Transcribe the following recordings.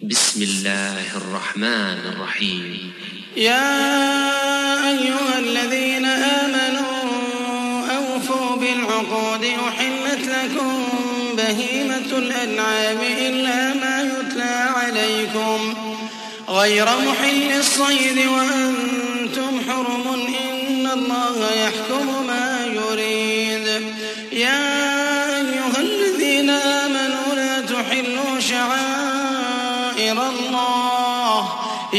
بسم الله الرحمن الرحيم. يا أيها الذين آمنوا أوفوا بالعقود أحلت لكم بهيمة الأنعام إلا ما يتلى عليكم غير محل الصيد وأنتم حرم إن الله يحكم ما يريد. يا أيها الذين آمنوا لا تحلوا شعائر الله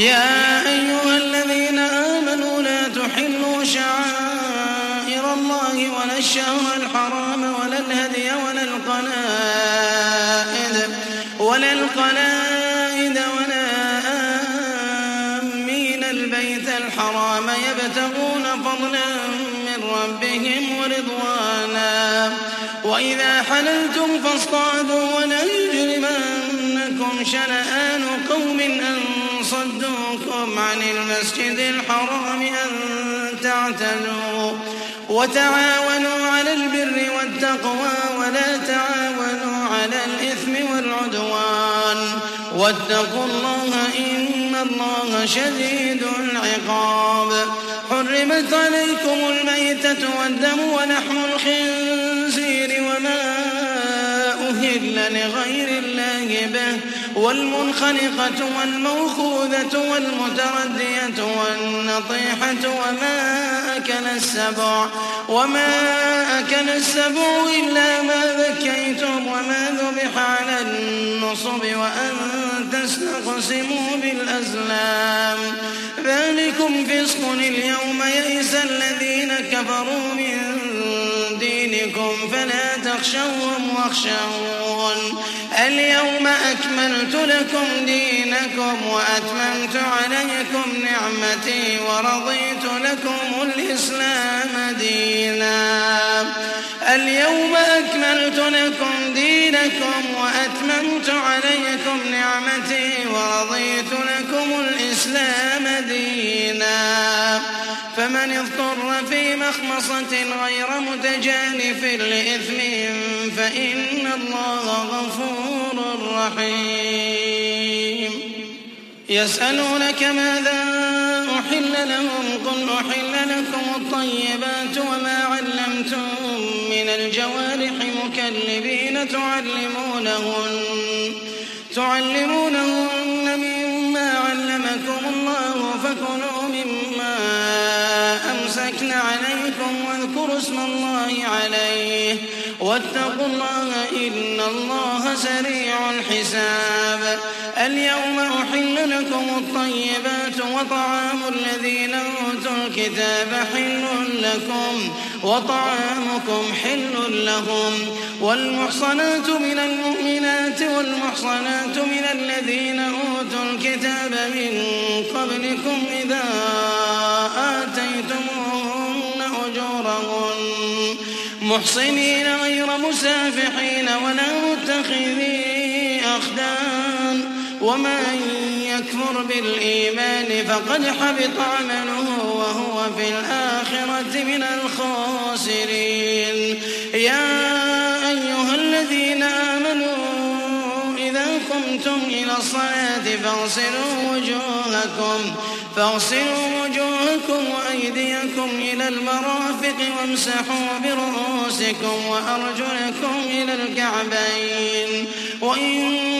ولا الشهر الحرام ولا الهدي ولا القلائد ولا آمين البيت الحرام يبتغون فضلا من ربهم ورضوانا. وإذا حللتم فاصطادوا ولا يجرمنكم شنآن قوم أن صدوكم عن المسجد الحرام أن تعتدوا وتعاونوا على البر والتقوى ولا تعاونوا على الإثم والعدوان واتقوا الله إن الله شديد العقاب. حرمت عليكم الميتة والدم ولحم الخنزير وما أهل لغير الله به والمنخنقة والموقوذة والمتردية والنطيحة وما أكل السبع إلا ما ذكيتم وما ذبح على النصب وأن تستقسموا بالأزلام ذلكم فسق. اليوم يئس الذين كفروا من دينكم فلا تخشوهم واخشون. اليوم أكملت لكم دينكم وأتممت عليكم نعمتي ورضيت لكم الإسلام دينا. اليوم أكملت لكم دينكم وأتممت عليكم نعمتي ورضيت لكم الإسلام دينا. فمن اضطر في مخمصة غير متجانف لإثم فإن الله غفور رحيم. يسألونك ماذا أحل لهم قل أحل لكم الطيبات وما علمتم من الجوارح مكلبين تعلمونهن مما علمكم الله فكلوا مما أمسكن عليكم واذكروا اسم الله عليه واتقوا الله إن الله سريع الحساب. اليوم أحل لكم الطيبات وطعام الذين أوتوا الكتاب حل لكم وطعامكم حل لهم. والمحصنات من المؤمنات والمحصنات من الذين أوتوا الكتاب من قبلكم إذا آتيتموهن أجورهن محصنين غير مسافحين ولا متخذي أخدان ومن يكفر بالإيمان فقد حبط عمله وهو في الآخرة من الخاسرين. يا أيها الذين آمنوا إذا قمتم إلى الصلاة فاغسلوا وجوهكم وأيديكم إلى المرافق وامسحوا برؤوسكم وأرجلكم إلى الكعبين وإن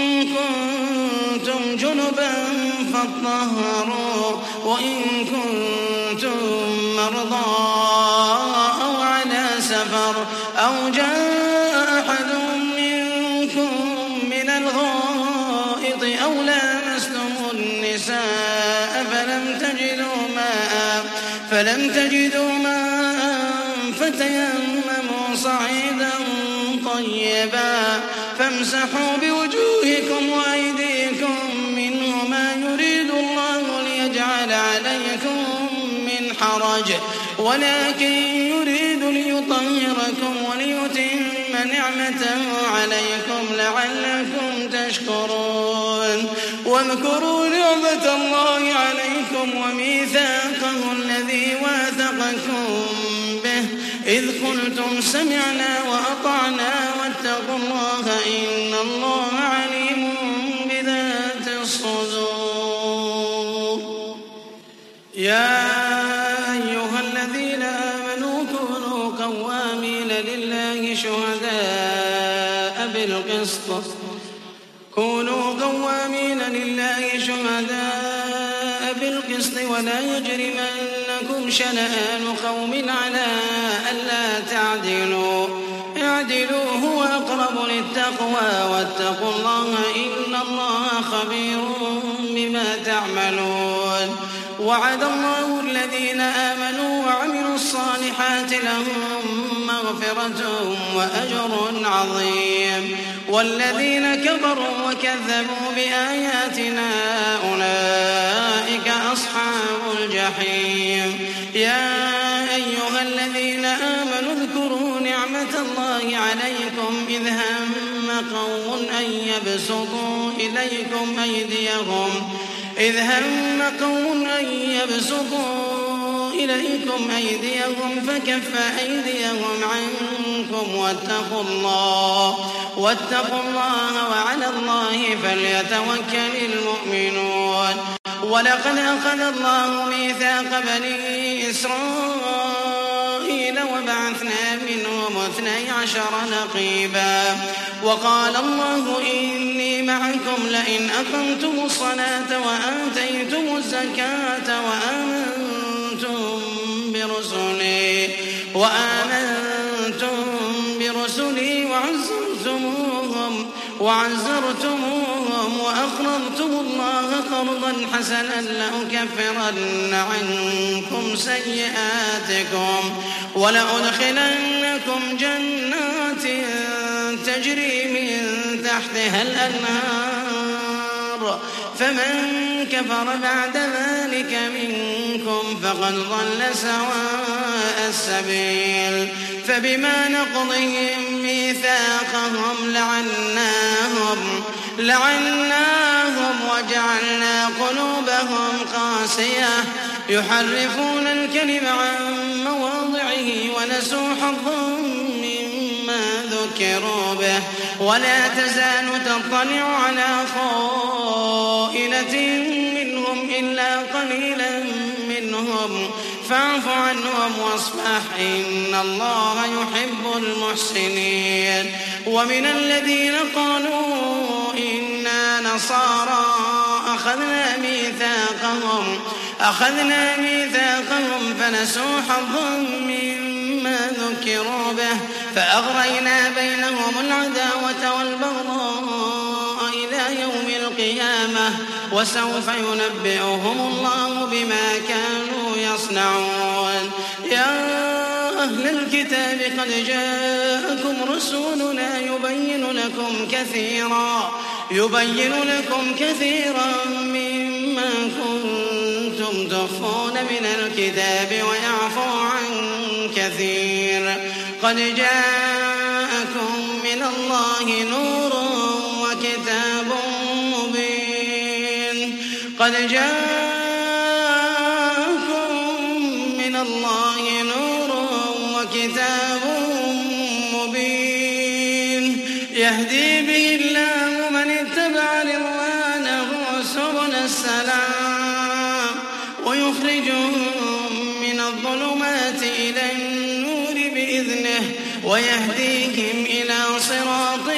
كنتم جنبا فاطهروا وإن كنتم مرضى أو على سفر أو جاء أحد منكم من الغائط أو لامستم النساء فلم تجدوا ماء فتيمموا صعيدا طيبا فامسحوا بوجوهكم وأيديكم منه ما يريد الله ليجعل عليكم من حرج ولكن يريد ليطهركم وليتم نعمته عليكم لعلكم تشكرون. واذكروا نعمة الله عليكم وميثاقه الذي واثقكم به إذ قلتم سمعنا وأطعنا واتقوا الله إن الله عليم بذات الصدور. يا أيها الذين آمنوا كونوا قوامين لله شهداء بالقسط ولا يجرمنكم شنآن قوم على ألا تعدلوا اعدلوا هو أقرب للتقوى واتقوا الله إن الله خبير بما تعملون. وعد الله الذين آمنوا وعملوا الصالحات لهم مغفرة وأجر عظيم والذين كفروا وكذبوا بآياتنا أولئك أصحاب الجحيم. يا أيها الذين آمنوا اذكروا نعمة الله عليكم إذ هم قوم أن يبسطوا إليكم أيديهم فكف أيديهم عنكم واتقوا الله وعلى الله فليتوكل المؤمنون. ولقد أخذ الله ميثاق بني إسرائيل وبعثنا منهم 12 نقيبا وقال الله إني معكم لئن أقمتم الصلاة وآتيتم الزكاة وآمنتم برسلي وعزرتموهم وأقرضتم الله قرضا حسنا لأكفرن عنكم سيئاتكم ولأدخلنكم جنات تجري من تحتها الأنهار فمن كفر بعد ذلك منكم فقد ضل سواء السبيل. فبما نقضهم ميثاقهم لعناهم وجعلنا قلوبهم قاسية يحرفون الكلم عن مواضعه ونسوا حظا مما ذكروا به ولا تزال تطلع على خائنة منهم إلا قليلا منهم فاعف عنهم واصفح إن الله يحب المحسنين. ومن الذين قالوا إنا نصارى أخذنا ميثاقهم فنسوا حظا مما ذكروا به فأغرينا بينهم العداوة والبغضاء إلى يوم القيامة وسوف ينبئهم الله بما كانوا يصنعون. يا أهل الكتاب قد جاءكم رسولنا يبين لكم كثيرا مما كنتم تخفون من الكتاب ويعفو عن كثير. قد جاءكم من الله نور وكتاب مبين يهدي به الله من اتبع رضوانه سبل السلام ويخرجهم من الظلمات إلى النور بإذنه ويهديهم إلى صراط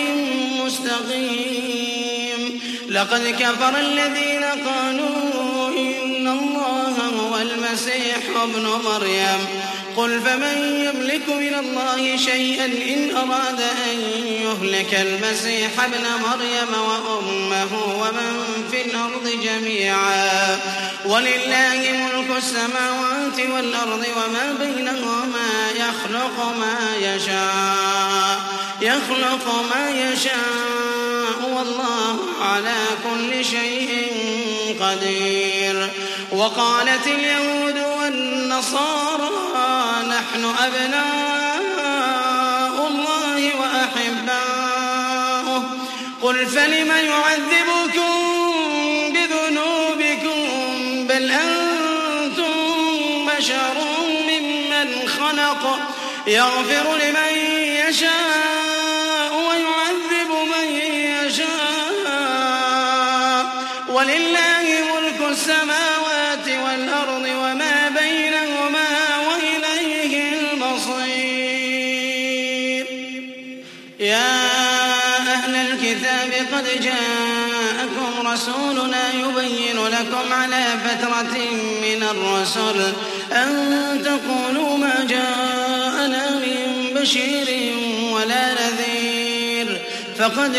مستقيم. لقد كفر الذين قالوا إن الله هو المسيح ابن مريم قل فمن يملك من الله شيئا إن أراد أن يهلك المسيح ابن مريم وأمه ومن في الأرض جميعا ولله ملك السماوات والأرض وما بينهما يخلق ما يشاء والله على كل شيء قدير. وقالت اليهود والنصارى نحن أبناء الله وأحباؤه قل فلم يعذبكم بذنوبكم بل أنتم بشر ممن خلق يغفر لمن يشاء ويعذب من يشاء ولله ملك السماوات والأرض وما بينهما وإليه المصير. يا أهل الكتاب قد جاءكم رسولنا يبين لكم على فترة من الرسل أن تقولوا ما جاءنا من بشير ولا نذير، فقد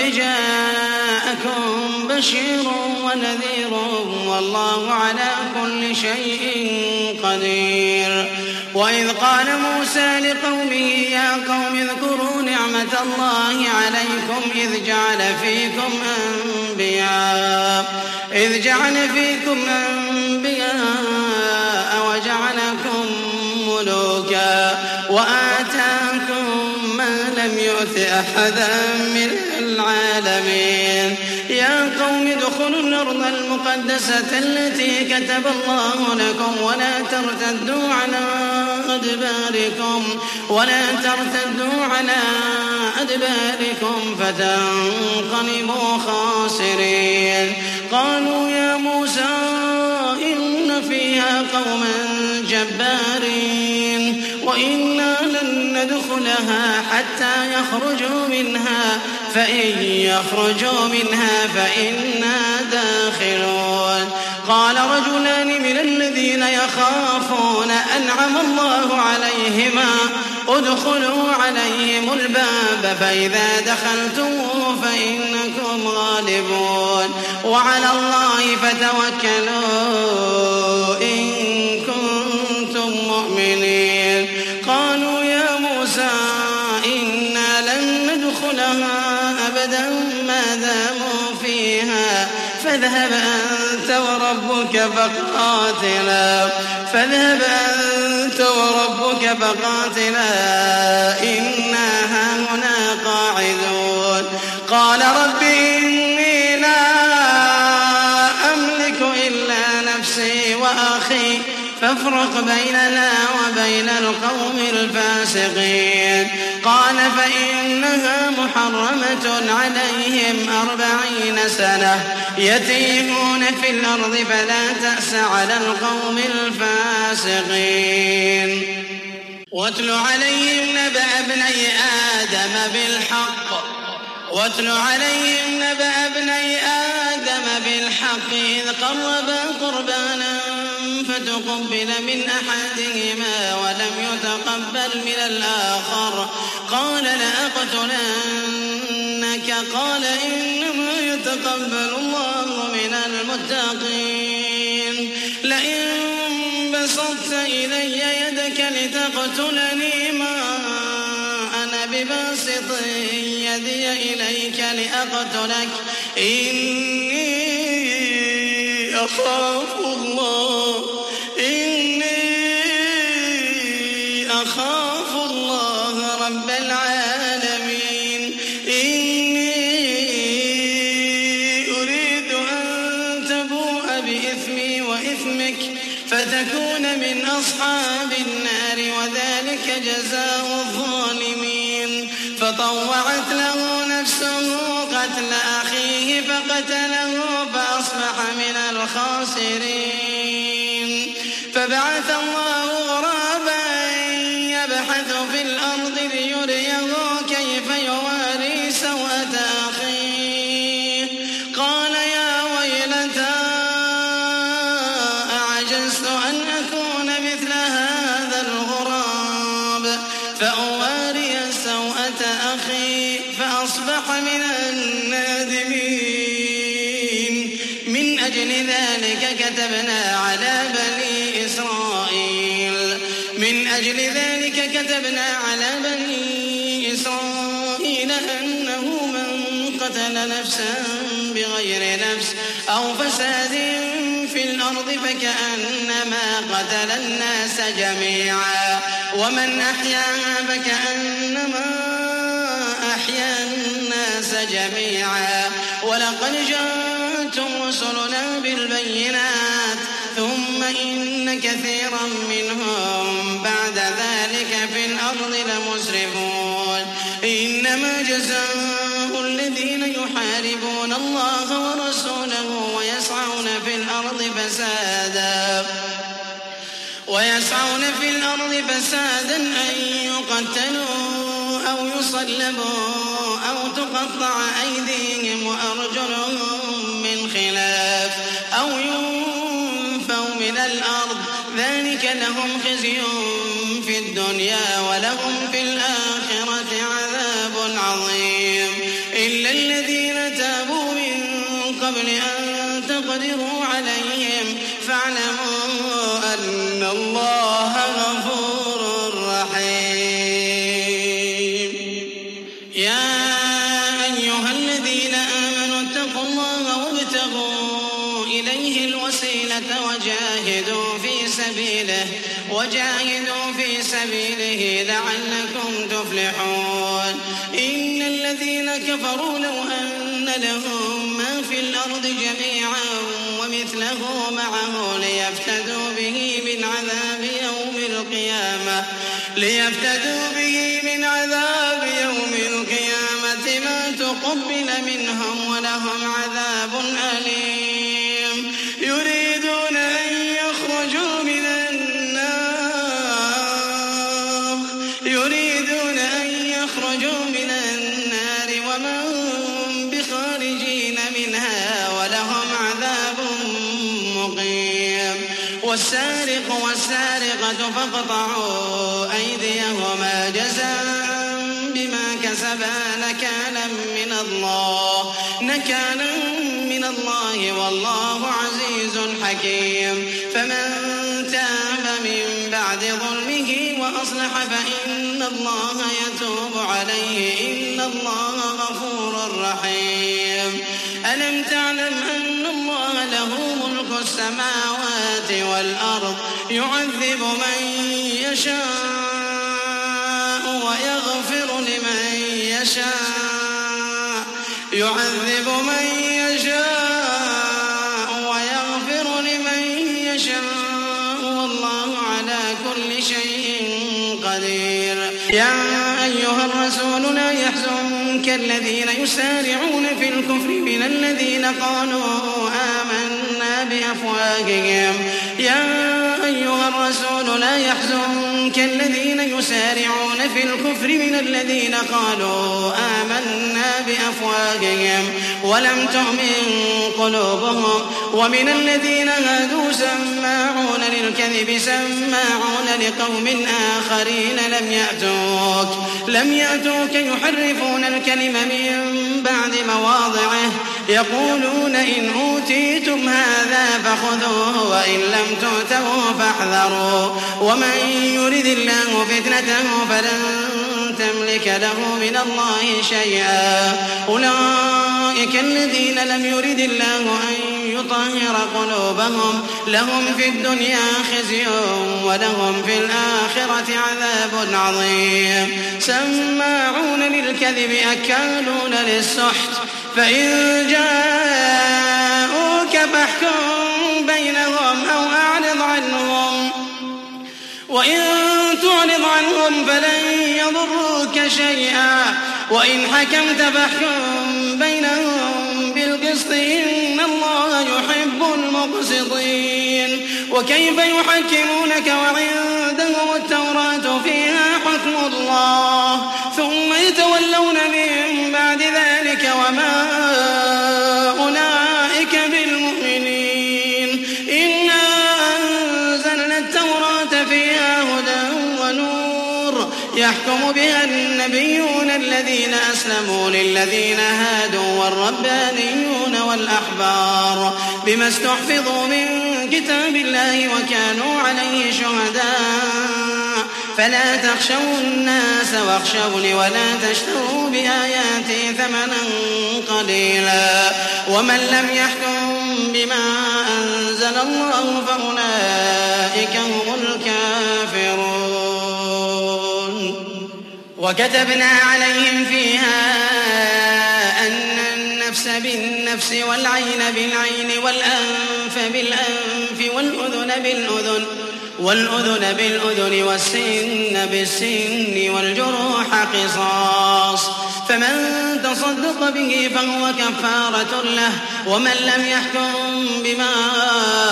جاءكم بشير ونذير والله على كل شيء قدير. وإذ قال موسى لقومه يا قوم اذكروا نعمة الله عليكم إذ جعل فيكم أنبياء وجعلكم ملوكا وآتاكم ما لم يؤت أحدا من العالمين. يا قوم ادخلوا الأرض المقدسة التي كتب الله لكم ولا ترتدوا على أدباركم فتنقلبوا خاسرين. قالوا يا موسى إن فيها قوما جبارين وإنا لن ندخلها حتى يخرجوا منها فإن يخرجوا منها فإنا داخلون. قال رجلان من الذين يخافون أنعم الله عليهما ادخلوا عليهم الباب فإذا دخلتموه فإنكم غالبون وعلى الله فتوكلوا إن كنتم مؤمنين. قالوا يا موسى إنا لن ندخلها أبدا ما داموا فيها فاذهب أنت وربك فقاتلا إنا هاهنا قاعدون. قال رب إني لا أملك إلا نفسي وأخي فافرق بيننا وبين القوم الفاسقين. قال فإنها محرمة عليهم 40 سنة يتيهون في الأرض فلا تأس على القوم الفاسقين. واتل عليهم نبأ ابني آدم بالحق إذ قربا قربانا فتقبل من أحدهما ولم يتقبل من الآخر قال لأقتلنك قال إنما يتقبل الله من المتقين. لئن بسطت إلي يدك لتقتلني ما أنا بباسط يدي إليك لأقتلك إني أخاف الله رب العالمين. إني أريد أن تبوء بإثمي وإثمك فتكون من أصحاب النار وذلك جزاء الظالمين. فطوعت له نفسه قتل أخيه فقتله فأصبح من الخاسرين. فبعث الله غرابا يبحث في الأرض ليريه كيف يواري سوءة أخيه قال يا ويلتى أعجزت أن أكون مثل هذا الغراب فأواري سوءة أخي فأصبح من النادمين. من أجل ذلك كتبنا على بني إسرائيل أنه من قتل نفسا بغير نفس أو فساد في الأرض فكأنما قتل الناس جميعا ومن أحياها فكأنما أحيا الناس جميعا. ولقد جاءتم رسلنا بالبينات ثم إن كثيرا منهم بعد ذلك في الأرض لمسرفون. إنما جزاء الذين يحاربون الله ورسوله ويسعون في الأرض الأرض فسادا أن يقتلوا أو يصلبوا أو تقطع أيديهم وأرجلهم من خلاف أو ينفوا من الأرض ذلك لهم خزي في الدنيا ولهم في الآخرة عذاب عظيم إلا الذين تابوا من قبل أن تقدروا عليهم فاعلموا أن الله غفور رحيم. يا أيها الذين آمنوا اتقوا الله وابتغوا إليه الوسيلة وجاهدوا في سبيله لعلكم تفلحون. إن الذين كفروا لو أن لهم ما في الأرض جميعا ومثله معه ليفتدوا به من عذاب يوم القيامة ما تقبل منهم ولهم عذاب أليم. يريدون أن يخرجوا من النار وما هم بخارجين منها ولهم عذاب مقيم. والسارق والسارقة فاقطعوا أيديهما جزاء بما كسبا نكالا من الله والله عزيز حكيم. فمن تاب من بعد ظلمه وأصلح فإن الله يتوب عليه إن الله غفور رحيم. ألم تعلم أن الله له ملك السماوات والأرض يعذب من يشاء ويغفر لمن يشاء والله على كل شيء قدير. يا أيها الرسول لا يحزنك الذين يسارعون في الكفر من الذين قالوا آمنا بأفواههم ولم تؤمن قلوبهم ومن الذين هادوا سماعون للكذب سماعون لقوم آخرين لم يأتوك يحرفون الكلم من بعد مواضعه يقولون إن أوتيتم هذا فخذوه وإن لم تؤتوه فاحذروا ومن يرد الله فتنته فلن تملك له من الله شيئا. أولئك الذين لم يرد الله أن يطهر قلوبهم لهم في الدنيا خزي ولهم في الآخرة عذاب عظيم. سماعون للكذب أكالون للسحت فإن جاءوك فاحكم بينهم أو أعرض عنهم وإن تعرض عنهم فلن يضروك شيئا وإن حكمت فاحكم بينهم بالقسط إن الله يحب المقسطين. وكيف يحكمونك وعندهم التوراة فيها حكم الله ثم يتولون من بعد ذلك وما أولئك بالمؤمنين. إنا أنزلنا التوراة فيها هدى ونور يحكم بها النبيون الذين أسلموا للذين هادوا والربانيون والأحبار بما استحفظوا من كتاب الله وكانوا عليه شهداء فلا تخشوا الناس واخشوني ولا تشتروا بآياتي ثمنا قليلا ومن لم يحكم بما أنزل الله فأولئك هم الكافرون. وكتبنا عليهم فيها أن النفس بالنفس والعين بالعين والأنف بالأنف والأذن بالأذن والسن بالسن والجروح قصاص فمن تصدق به فهو كفارة له ومن لم يحكم بما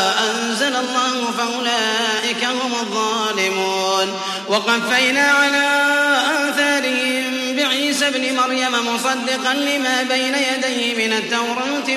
فأولئك هم الظالمون. وقفينا على آثارهم بعيسى ابن مريم مصدقا لما بين يديه من التوراة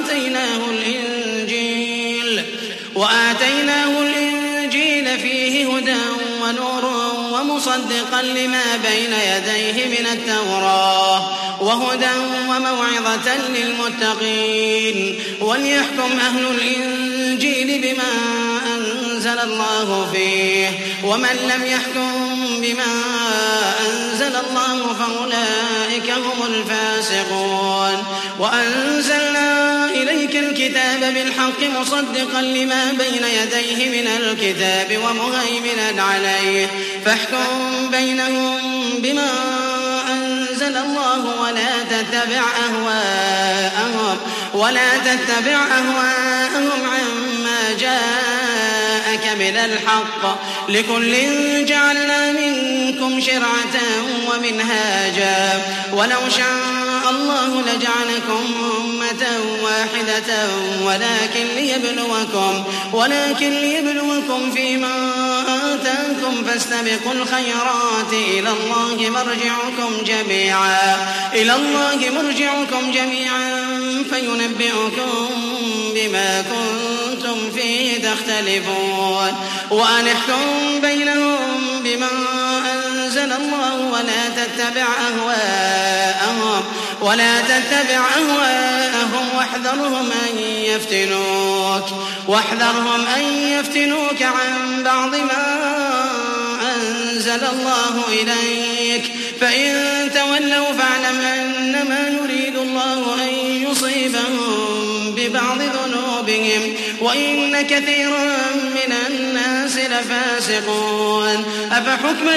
وآتيناه الإنجيل فيه هدى ونور ومصدقا لما بين يديه من التوراة وهدى وموعظة للمتقين. وليحكم أهل الإنجيل بما أنزل الله فيه، ومن لم يحكم بما أنزل الله فأولئك هم الفاسقون. وأنزلنا إليك الكتاب بالحق مصدقا لما بين يديه من الكتاب ومهيمنا عليه، فاحكم بينهم بما أنزل الله ولا تتبع أهواءهم عما جاءك من الحق. لكل جعلنا منكم شرعة ومنهاجا، ولو شاء الله لجعلكم أمة واحدة ولكن ليبلوكم فيما آتاكم، فاستبقوا الخيرات إلى الله مرجعكم جميعا فينبئكم بما كنتم فيه تختلفون. وأن احكم بينهم بما أنزل الله ولا تتبع أهواءهم واحذرهم أن يفتنوك عن بعض ما أنزل الله إليك، فإن تولوا فاعلم أنما يريد الله أن يصيبهم ببعض ذنوبهم وإن كثيرا من الناس لفاسقون. أفحكم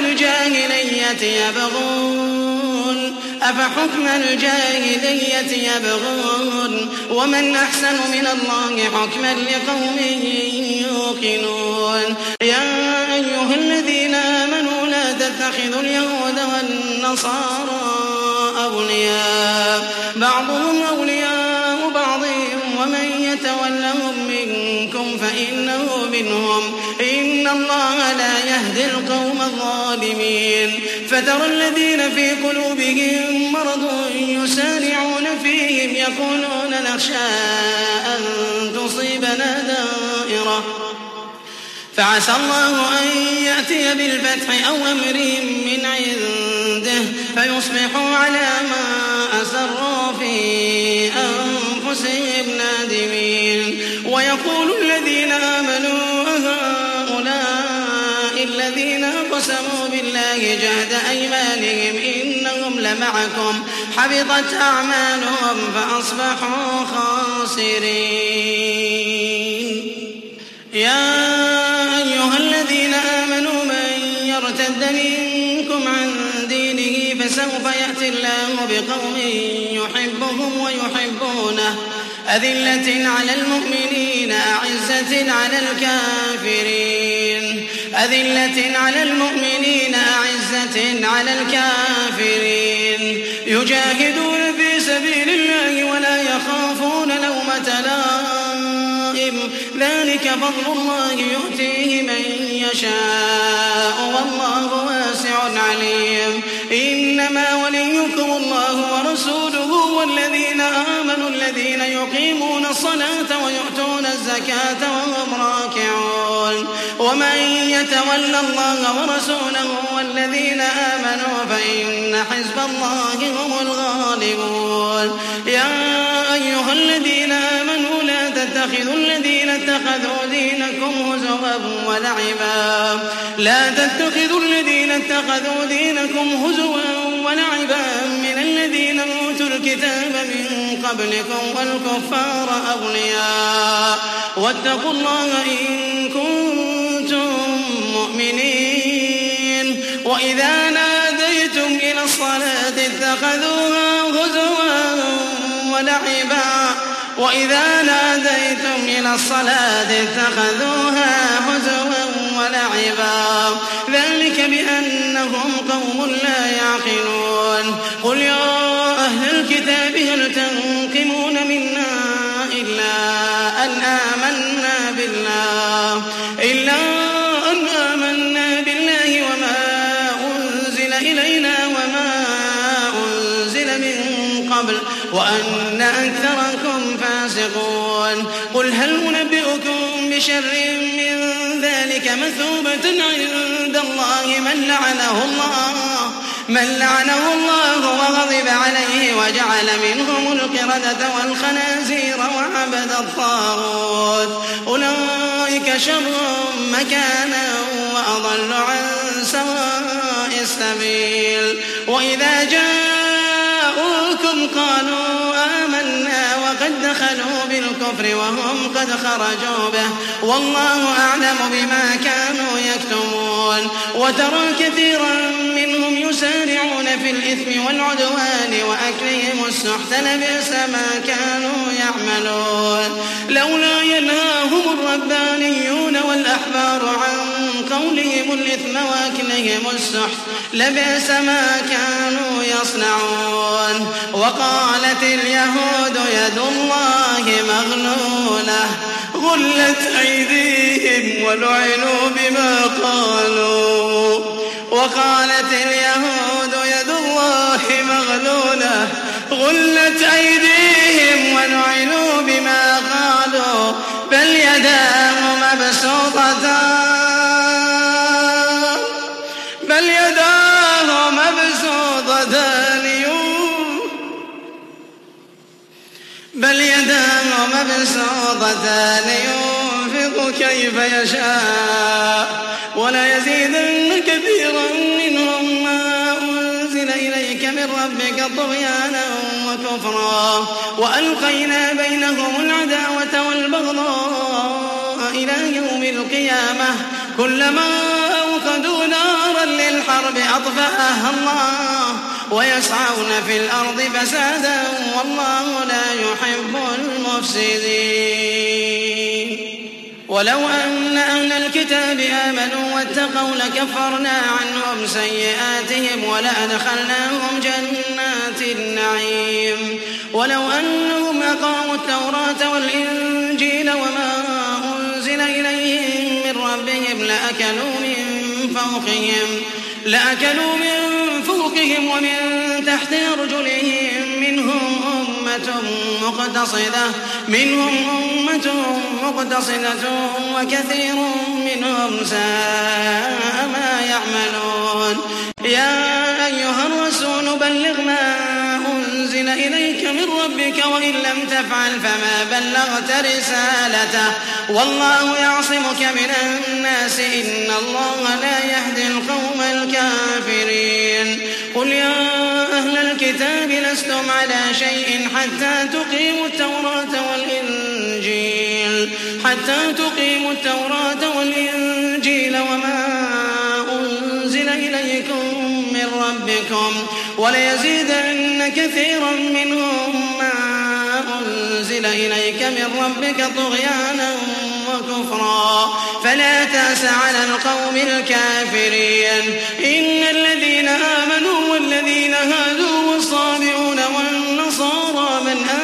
الجاهلية يبغون ومن أحسن من الله حكما لقوم يوقنون. يا أيها الذين آمنوا لا تتخذوا اليهود والنصارى أولياء، بعضهم أولياء بعض، ومن يتولهم منكم فإنه منهم، إن الله لا يهدي القوم الظالمين. فترى الذين في قلوبهم مرض يسارعون فيهم يقولون نخشى أن تصيبنا دائرة، فعسى الله أن يأتي بالفتح أو أمر من عنده فيصبحوا على ما أسروا في أنفسهم نادمين. ويقول الذين آمنوا أهؤلاء الذين أقسموا بالله جهد أيمانهم إنهم لمعكم، حبطت أعمالهم فأصبحوا خاسرين. يا أيها الذين آمنوا من يرتد منكم عن دينه فسوف يأتي الله بقوم يحبهم ويحبونه، أذلة على المؤمنين أعزة على الكافرين يجاهدون في سبيل الله ولا يخافون لومة لائم، ذلك فضل الله يؤتيه من يشاء والله واسع عليم. إنما وليكم الله ورسوله والذين آمنوا الذين يقيمون الصلاة ويؤتون الزكاة وهم راكعون. ومن يتولى الله ورسوله والذين آمنوا فإن حزب الله هم الغالبون. يا أيها الذين آمنوا لا تتخذوا الذين اتخذوا دينكم هزوا ولعبا من الذين أوتوا الكتاب من قبلكم والكفار أولياء، واتقوا الله إن كنتم مؤمنين. وإذا ناديتم إلى الصلاة اتخذوها هزوا ولعبا، ذلك بأنهم قوم لا يعقلون. قل يا أهل الكتاب هل تنقمون منا إلا أن آمنا بالله هل أنبئكم بشر من ذلك مثوبة عند الله من لعنه الله وغضب عليه وجعل منهم القردة والخنازير وعبد الطاغوت أولئك شر مكانا وأضل عن سواء السبيل وإذا جاءوكم قالوا آمنا وقد دخلوا بالكفر وهم قد خرجوا به والله أعلم بما كانوا يكتمون وترى كثيرا منهم يسارعون في الإثم والعدوان وأكلهم السحت لبئس ما كانوا يعملون لولا ينهاهم الربانيون والأحبار عن قولهم الإثم وأكلهم السحت لبئس ما كانوا يصنعون وقالت اليهود يد الله مغلولة غلت أيديهم ولعنوا بما قالوا وقالت اليهود يد الله مغلولة غلت أيديهم ولعنوا بما قالوا بل يداه مبسوطتان ينفق كيف يشاء وليزيدن كثيرا منهم ما أنزل إليك من ربك طغيانا وكفرا وألقينا بينهم العداوة والبغضاء إلى يوم القيامة كلما أوقدوا نارا للحرب أطفأها الله ويسعون في الأرض فسادا والله لا يحب المفسدين ولو أن أهل الكتاب آمنوا واتقوا لكفرنا عنهم سيئاتهم ولأدخلناهم جنات النعيم ولو أنهم أقاموا التوراة والإنجيل وما أنزل إليهم من ربهم لأكلوا من فوقهم ومن تحت أرجلهم منهم أمة مقتصدة وكثير منهم ساء ما يعملون يا أيها الرسول بلغ ما أنزل إليك من ربك وإن لم تفعل فما بلغت رسالته والله يعصمك من الناس إن الله لا يهدي القوم الكافرين قل يا أهل الكتاب لستم على شيء حتى تقيموا التوراة والإنجيل وما أنزل إليكم من ربكم وليزيدن كثيرا منهم ما أنزل إليك من ربك طغيانا وكفرا فلا تأس على القوم الكافرين إن الذين آمنوا والذين هادوا والصابئون والنصارى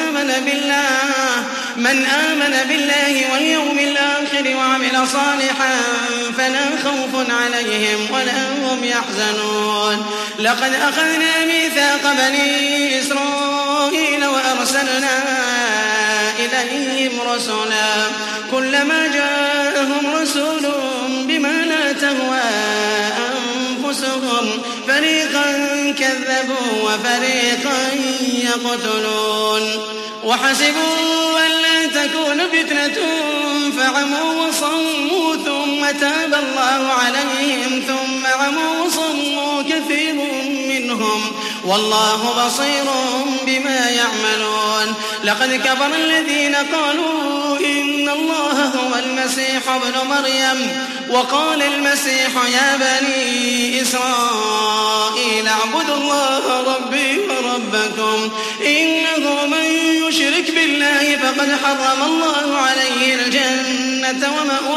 من آمن بالله واليوم الآخر وعمل صالحا فلا خوف عليهم ولا هم يحزنون لقد أخذنا ميثاق بني إسرائيل وأرسلنا إليهم رسلا كلما جاءهم رسول بما لا تهوى أنفسهم فريقا كذبوا وفريقا يقتلون وحسبوا أن لا تكون فتنة فعموا وصموا ثم تاب الله عليهم ثم عموا وصموا كثير منهم والله بصير بما يعملون لقد كفر الذين قالوا إن الله هو المسيح ابن مريم وقال المسيح يا بني إسرائيل اعبدوا الله ربي وربكم إنه من يشرك بالله فقد حرم الله عليه الجنة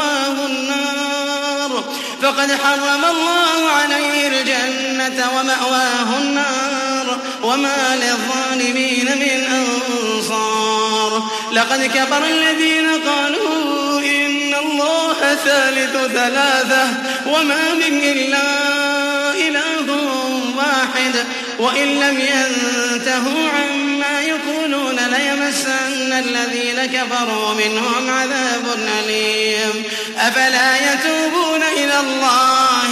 ومأواه النار وما للظالمين من أنصار لقد كفر الذين قالوا إن الله ثالث ثلاثة وما من إلا إله واحد وإن لم ينتهوا عما يقول يقولون ليمسن الذين كفروا منهم عذاب أليم أفلا يتوبون إلى الله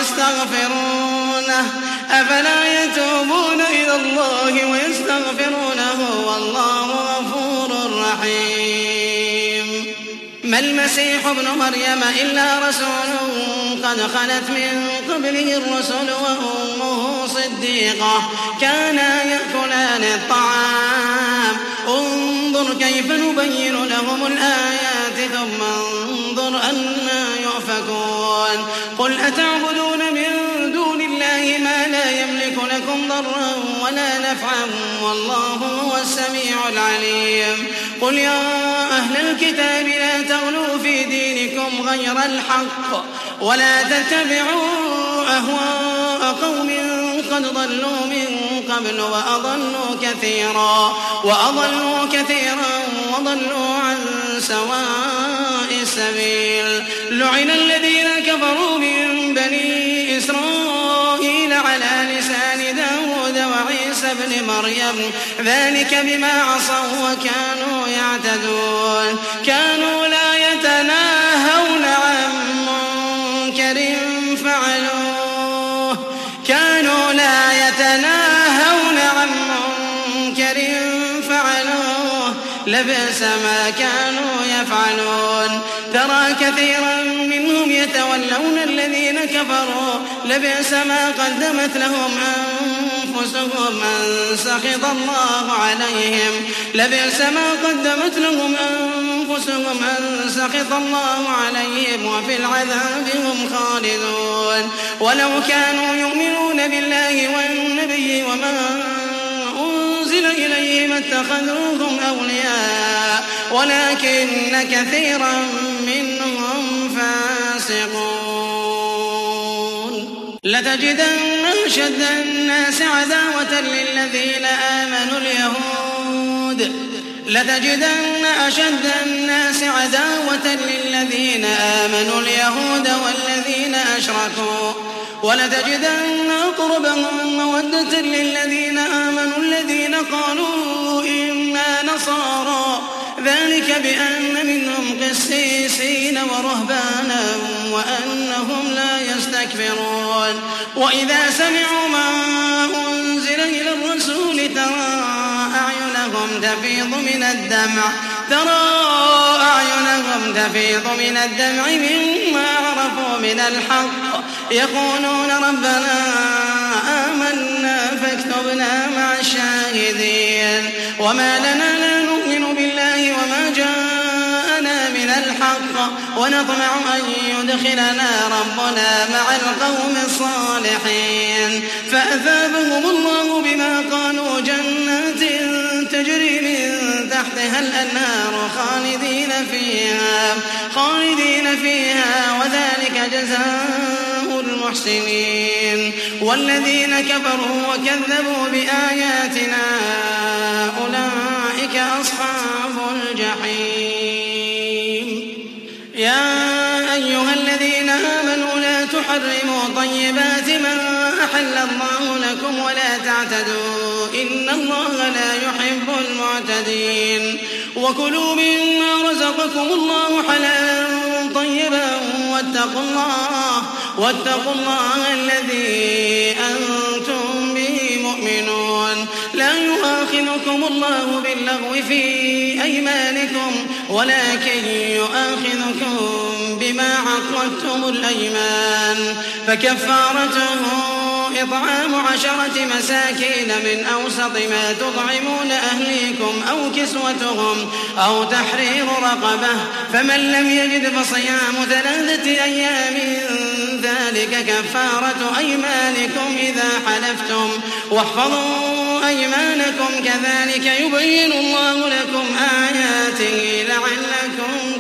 ويستغفرونه والله غفور رحيم ما المسيح ابن مريم إلا رسول قد خلت من قبله الرسل وأمه صديقة كانا يأكلان الطعام انظر كيف نبين لهم الآيات ثم انظر أنا يؤفكون قل أتعبدون من دون الله ما لا يملك لكم ضرا ولا نفعا والله هو السميع العليم قل يا أهل الكتاب لا تغلوا في دينكم غير الحق ولا تتبعوا أهواء قوم قد ضلوا من قبل وأضلوا كثيرا وضلوا عن سواء السبيل لعن الذين كفروا من بني إسرائيل على لسان داود وعيسى بن مريم ذلك بما عصوا وكانوا يعتدون كانوا لا يتناهون عن منكر فعلوه لبئس ما كانوا يفعلون ترى كثيرا منهم يتولون الذين كفروا لبئس ما قدمت لهم أنفسهم أن سخط الله عليهم وفي العذاب هم خالدون ولو كانوا يؤمنون بالله والنبي وما أنزل إليه ما اتخذوهم أولياء ولكن كثيرا منهم فاسقون لتجدن أشد الناس عداوة للذين آمنوا اليهود والذين أشركوا ولتجدن أقربهم مودة للذين آمنوا الذين قالوا إنا نصارى ذلك بأن منهم قسيسين ورهبانا وأنهم لا يستكبرون وإذا سمعوا ما أنزل إلى الرسول ترى أعينهم تفيض من الدمع مما عرفوا من الحق يقولون ربنا آمنا فاكتبنا مع الشاهدين وما لنا لا نؤمن بالله وما جاءنا من الحق ونطمع أن يدخلنا ربنا مع القوم الصالحين فأثابهم الله بما قالوا جنات تجري من تحتها الأنهار خالدين فيها وذلك جزاء المحسنين والذين كفروا وكذبوا بآياتنا أولئك أصحاب الجحيم يا أيها الذين آمنوا لا تحرموا طيبات ما أحل الله لكم ولا تعتدوا إن الله لا يحب المعتدين وكلوا مما رزقكم الله حلالا طيبا واتقوا الله الذي أنتم به مؤمنون لا يؤاخذكم الله باللغو في أيمانكم ولكن يؤاخذكم بما عقدتم الأيمان فكفارته إطعام 10 مساكين من أوسط ما تطعمون أهليكم أو كسوتهم أو تحرير رقبة فمن لم يجد فصيام 3 أيام ذلك كفارة أيمانكم إذا حلفتم واحفظوا أيمانكم كذلك يبين الله لكم آياته لعلكم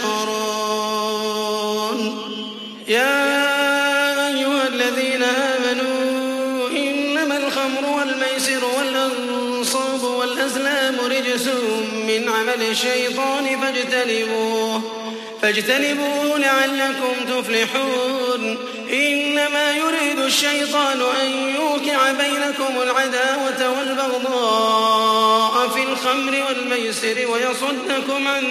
تشكرون يا أيها الذين آمنوا إنما الخمر والميسر والأنصاب والأزلام رجس من عمل الشيطان فاجتنبوه لعلكم تفلحون إنما يريد الشيطان أن يوقع بينكم العداوة والبغضاء في الخمر والميسر ويصدكم عن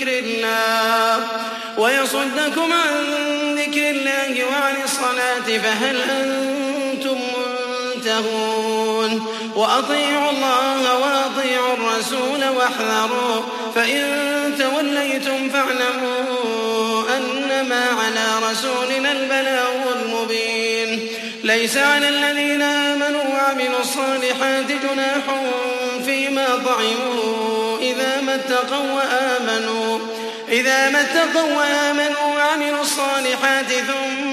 ذكر الله وعن الصلاة فهل أنتم منتهون وأطيعوا الله وأطيعوا الرسول واحذروا فإن توليتم فاعلموا أنما على رسولنا البلاغ المبين ليس على الذين آمنوا وعملوا الصالحات جناح فيما طعموا إذا ما اتقوا وآمنوا وعملوا الصالحات ثم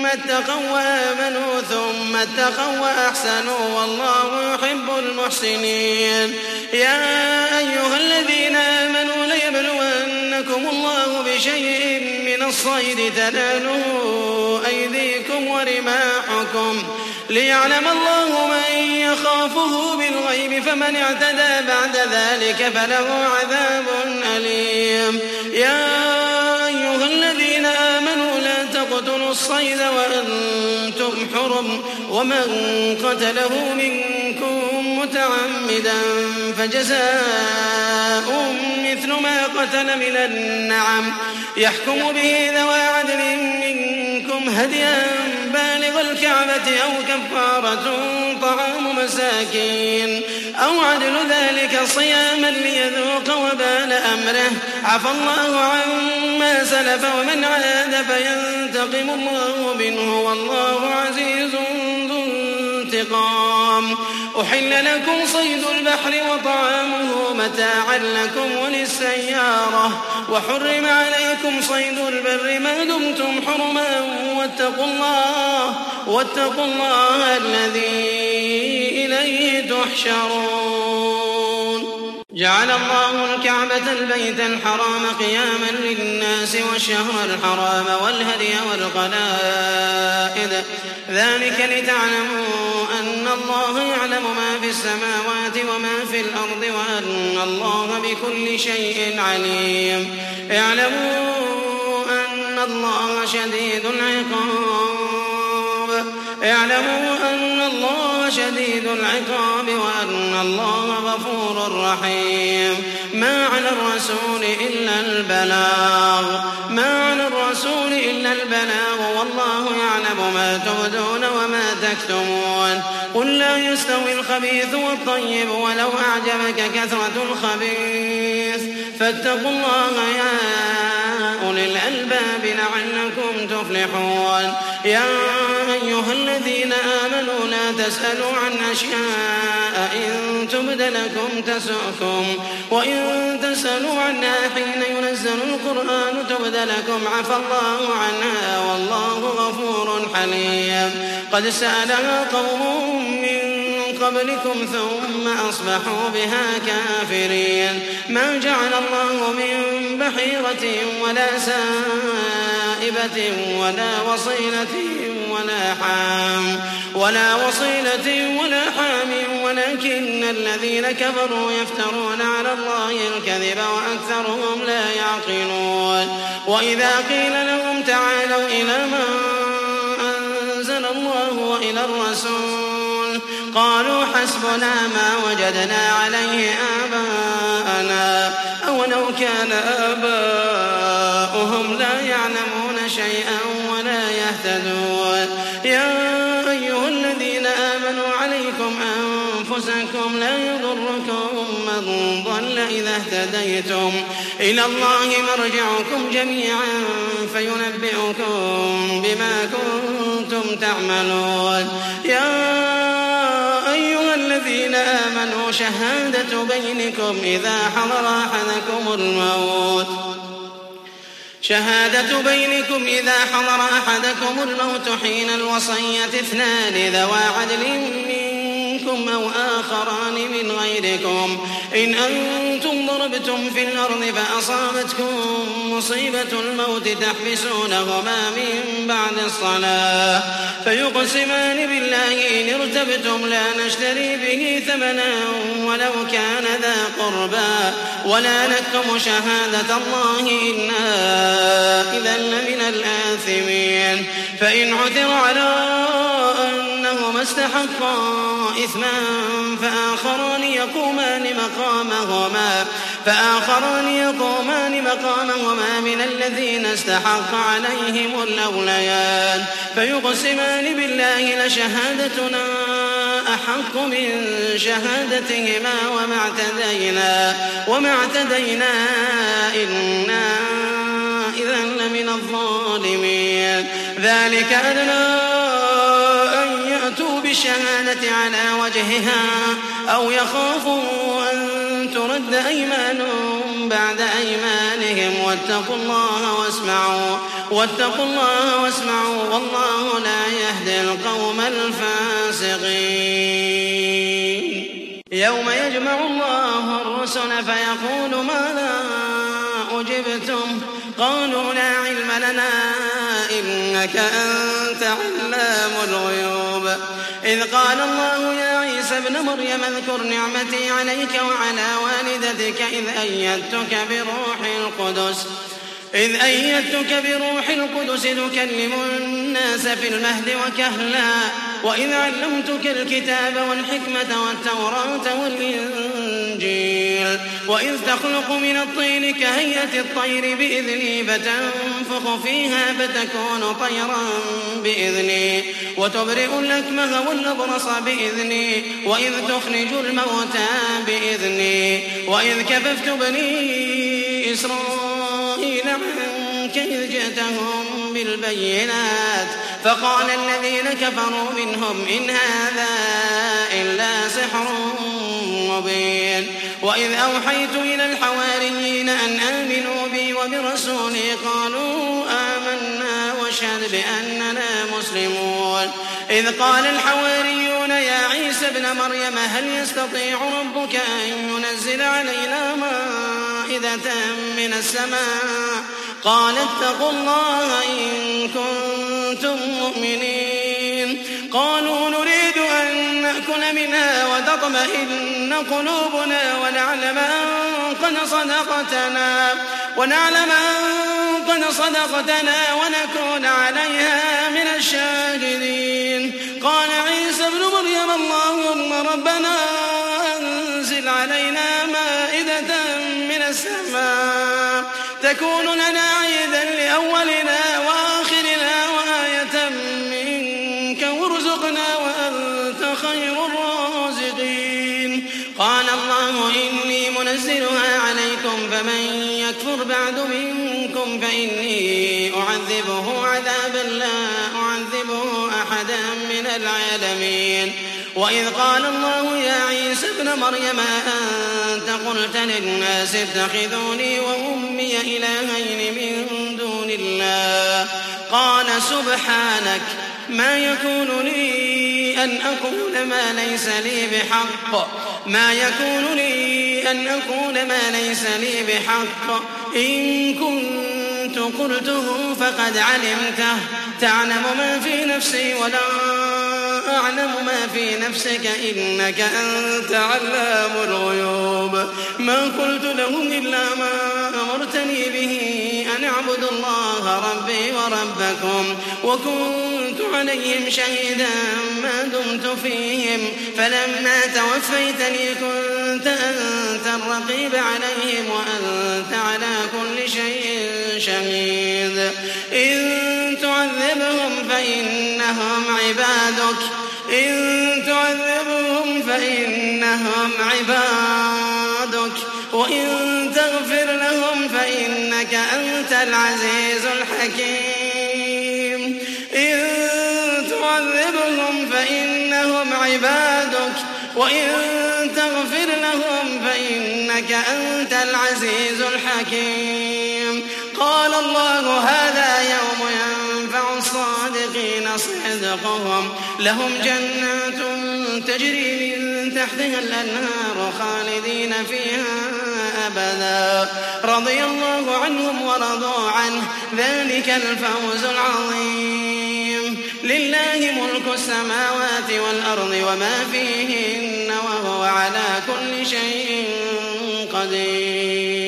اتقوا وأحسنوا والله يحب المحسنين يا أيها الذين آمنوا ليبلونكم الله بشيء من الصيد تناله أيديكم ورماحكم ليعلم الله من يخافه بالغيب فمن اعتدى بعد ذلك فله عذاب أليم يا أيها الذين آمنوا لا تقتلوا الصيد وأنتم حرم ومن قتله منكم متعمدا فجزاء مثل ما قتل من النعم يحكم به ذوى عدل منكم هديا بالغ الكعبة أو كفارة طعام مساكين أو عدل ذلك صياما ليذوق وبال أمره عفى الله عما سلف ومن عاد فينتقم الله منه والله عزيز ذو انتقام أحل لكم صيد البحر وطعامه متاعا لكم وللسيارة وحرم عليكم صيد البر ما دمتم حرما واتقوا الله الذي إليه تحشرون جعل الله الكعبة البيت الحرام قياما للناس والشهر الحرام والهدي والقلائد ذلك لتعلموا أن الله يعلم ما في السماوات وما في الأرض وأن الله بكل شيء عليم اعلموا أن الله شديد العقاب وأن الله غفور رحيم ما على الرسول إلا البلاغ والله يعلم ما تبدون وما تكتمون قل لا يستوي الخبيث والطيب ولو أعجبك كثرة الخبيث فاتقوا الله يا أولي الألباب لعلكم تفلحون يا أيها الذين آمنوا لا تسألوا عن أشياء إن تبد لكم تسؤكم وإن تسألوا عنها حين ينزل القرآن تبد لكم عفى الله عنها والله غفور حليم قد سألها قوم من قبلكم ثم أصبحوا بها كافرين ما جعل الله من بحيرة ولا سائبة ولا وصيلة ولا حام ولكن الذين كفروا يفترون على الله الكذب وأكثرهم لا يعقلون وإذا قيل لهم تعالوا إلى ما أنزل الله وإلى الرسول قالوا حسبنا ما وجدنا عليه آباءنا أولو كان آباؤهم لا يعلمون شيئا ولا يهتدون يا أيها الذين آمنوا عليكم أنفسكم لا يضركم من ضل إذا اهتديتم إلى الله مرجعكم جميعا فينبئكم بما كنتم تعملون يا أيها الذين آمنوا شهادة بينكم إذا حضر أحدكم الموت حين الوصية اثنان ذوى عدل منكم منكم أو آخران من غيركم إن أنتم ضربتم في الأرض فأصابتكم مصيبة الموت تحبسونهما من بعد الصلاة فيقسمان بالله إن ارتبتم لا نشتري به ثمنا ولو كان ذا قربى ولا نكتم شهادة الله إنا إذا لمن الآثمين فإن عثر على أنهما استحقا إثما فآخران يقومان مقامهما من الذين استحق عليهم الأوليان فيقسمان بالله لشهادتنا أحق من شهادتهما وما اعتدينا إنا إذا لمن الظالمين ذلك أدنى أن يأتوا بالشهادة على وجهها أو يخافوا أن ترد أيمان بعد أيمانهم واتقوا الله واسمعوا والله لا يهدي القوم الفاسقين يوم يجمع الله الرسل فيقول ماذا أجبتم قالوا لا علم لنا إنك أنت علام الغيوب إذ قال الله يا عيسى ابن مريم اذكر نعمتي عليك وعلى والدتك إذ أيدتك بروح القدس تكلم الناس في المهد وكهلا وإذ علمتك الكتاب والحكمة والتوراة والإنجيل وإذ تخلق من الطين كهيئة الطير بإذني فتنفخ فيها فتكون طيرا بإذني وتبرئ الأكمه والأبرص بإذني وإذ تخرج الموتى بإذني وإذ كففت بني إسرائيل عنك إذ جئتهم بالبينات فقال الذين كفروا منهم إن هذا إلا سحر مبين وإذ أوحيت إلى الحواريين أن آمنوا بي وبرسولي قالوا آمنا واشهد بأننا مسلمون إذ قال الحواريون يا عيسى ابن مريم هل يستطيع ربك أن ينزل علينا مائدة من السماء قال اتقوا الله إن كنتم مؤمنين قالوا نريد أن نأكل منها وتطمئن قلوبنا ونعلم أن قد صدقتنا ونكون عليها من الشاهدين قال عيسى ابن مريم اللهم ربنا أنزل علينا مائدة من السماء تكون لنا عيدا لأولنا وآخرنا وآية منك وارزقنا وأنت خير الرازقين قال الله إني منزلها عليكم فمن يكفر بعد منكم فإني أعذبه عذابا لا أعذبه أحدا من العالمين وإذ قال الله يا عيسى ابن مريم أنت قلت للناس اتخذوني وأمي إلهين من دون الله قال سبحانك ما يكون لي أن أقول ما ليس لي بحق إن كنت قلته فقد علمته تعلم ما في نفسي ولا أعلم ما في نفسك إنك أنت علام الغيوب ما قلت لهم إلا ما أمرتني به أن اعبدوا الله ربي وربكم وكنت عليهم شهيدا ما دمت فيهم فلما توفيتني كنت أنت الرقيب عليهم وأنت على كل شيء شهيد إن تعذبهم فإنهم عبادك وإن تغفر لهم فإنك أنت العزيز الحكيم إن تعذبهم فإنهم عبادك وإن تغفر لهم فإنك أنت العزيز الحكيم قال الله هذا يوم ينفع الصادقين صدقهم لهم جنات تجري من تحتها الأنهار خالدين فيها أبدا رضي الله عنهم ورضوا عنه ذلك الفوز العظيم لله ملك السماوات والأرض وما فيهن وهو على كل شيء قدير